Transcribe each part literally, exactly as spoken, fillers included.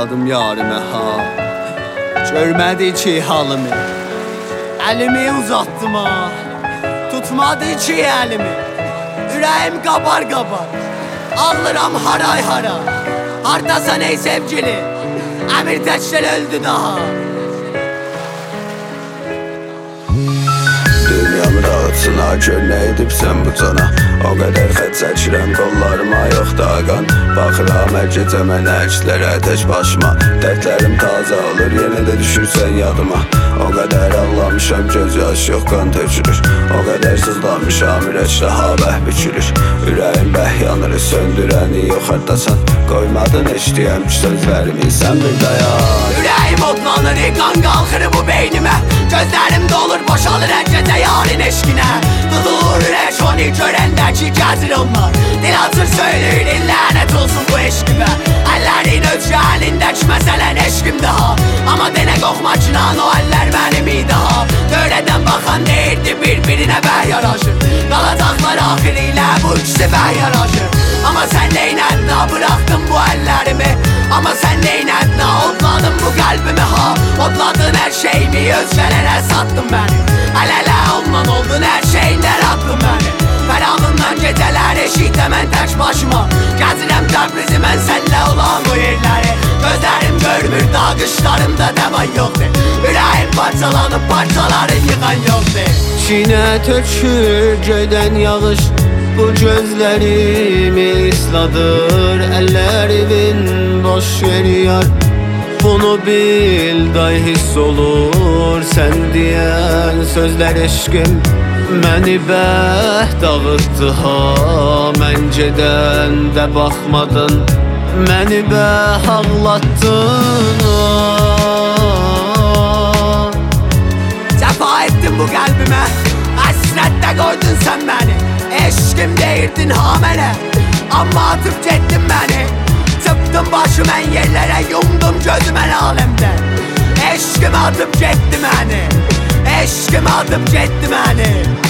Ağladım yarime ha. Görmədi ki halımı, əlimi uzattım ha. Tutmadı ki əlimi, ürəyim qabar qabar. Ağlıram haray hara. Hardasan ey sevgili, Əmir Təkçil öldü daha. Dünyamı dağıtsına, gör nə edib sən bu cana. O qədər xət çəkirəm, qollarıma yox dağan. Baxıram hər gecə mənə əkslərə tək başıma. Dərdlərim taza olur, yenə də düşürsən yadıma. O qədər ağlamışam, göz yaş yox qan tökülür. O qədər sızlanmışam, ürəkdə ha bəh bükülür. Ürəyim bəh yanır, söndürəni yox hardasan. Qoymadın eşdiyəm ki sözlərimi, sən bir dayan. Ürəyim odlanır, qan qalxır bu beynimə. Gözlərim dolur, boşalır hər gecə yarın eşkinə. Tutulur ürək onu görəndə ki gəzir onlar. Dil açır söylür, lənət olsun bu eşkimə. Əllərin ölçü əlindəki məsələn eşkim daha. Amma denə qoxma kinan o əllər mənim daha. Dörədən baxan deyirdi bir-birinə bəh yaraşır. Qalacaqlar axir ilə bu ikisi bəh yaraşır. Amma sən neynədin ha, bıraxdın bu əllərimi. Amma sən neynədin ha, odladın bu qəlbimi ha. Odladın hər şeyimi, özgələrə satdın məni. Əl-ələ ondan oldun, hər şeylər atdın məni. Fərağından gecələr eşikdə mən tək başıma. Gəzirəm Təbrizi mən sənlə olan o yerləri. Gözlərim görmür, dağ qışlarımda dəvan yoxdur. Ürəyim parçalanıb, parçaların yığan yoxdur. Çinə tökür göydən yağış, bu gözlərimi isladır. Əllərimin boş yeri yar, bunu bil day hiss olur. Sən deyən sözlər eşkim məni bəh dağıtdı ha. Məncədən də baxmadın, məni bəh ağlatdın ha. Cəfa etdin bu qəlbimə, həsrətdə qoydun sən məni. Eşkim deyirdin ha mənə, amma atıp getdin məni. Tıptım başım ən yerlərə, yumdum gözüm ən aləmdə. Eşkim atıp getdi məni, eşkim atıp getdi məni.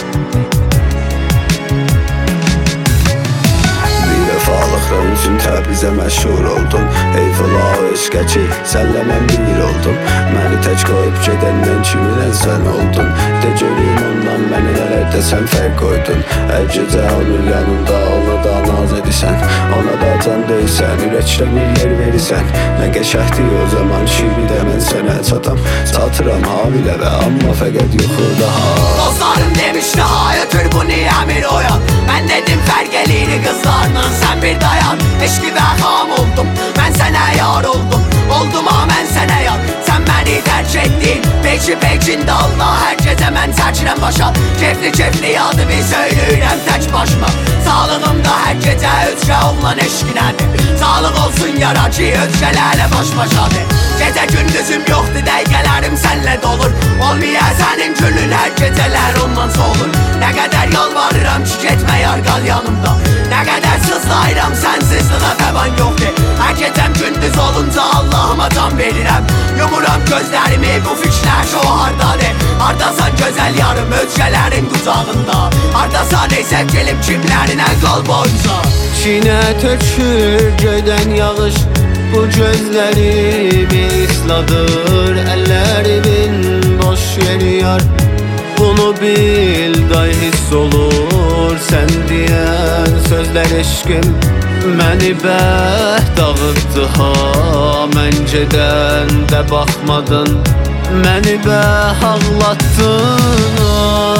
Vəfalıqların üçün Təbrizə məşhur oldun. Eyfula o eşqə ki, sənlə mən bir oldum. Məni tək qoyub gedəndən kiminlə sən oldun. De görüm ondan mənə nələrdə sən fərq qoydun. Hər gecə onun yanında ona da naz edirsən. Ona da can deysən, ürəklə bir yer verirsən. Nə qəşəhdir o zaman ki bir də mən sənə çatam. Çatıram havilə və amma fəqət yuxuda ha. Dostlarım demişdi ha, ötür bunu əmir oyan. Mən dedim fərq eləyir qızlarla sən bir dayan. Eşki və xam oldum, mən sənə yar oldum. Oldum ha mən sənə yar, sən məni tərk etdin. Peki pekində Allah, hər gecə mən çəkirəm başa. Kefli kefli yadımı söyləyirəm tək başıma. Sağlığımda hər gecə özgə olan eşkinədir. Sağlıq olsun yara ki özgələrlə baş başadır. Gecə gündüzüm yoxdur, dəqiqələrim sənlə dolur. Olmaya sənin gülün hər gecələr ondan soğulur. Nə qədər yalvarıram ki getmə yar qal yanımda. Nə qədər sızlayıram sənsizliğə təban yoxdur. Hər gecəm gündüz olunca Allahıma can verirəm. Yumuram gözlərimi, bu fikirlər şu hardadır. Hardasan gözəl yarım özgələrin qucağında. Hardasan ey sevgilim kimlərinə qol boyunca. Çinə tökür göydən yağış, bu gözlərimi isladır. Əllərimin boş yeri yar, bunu bil day hiss olur. Sən deyən sözlər eşkim məni bəh dağıtdı ha. Məncədən də baxmadın, məni bəh ağlatdın ha.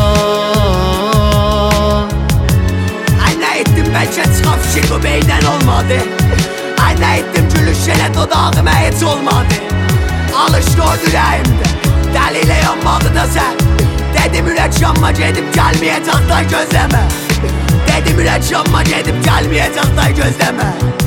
Ay nə etdim bəlkə çıxa fikir bu beydən olmadı. Ay nə etdim gülüş elə dodağıma heç olmadı. Alış qoydu ürəyimdə, dəli ilə yanmadı da sən. Dedim ürək yanma gedib gəlməyəcək da gözləmə. Dedim ürək yanma gedib gəlməyəcək da gözləmə.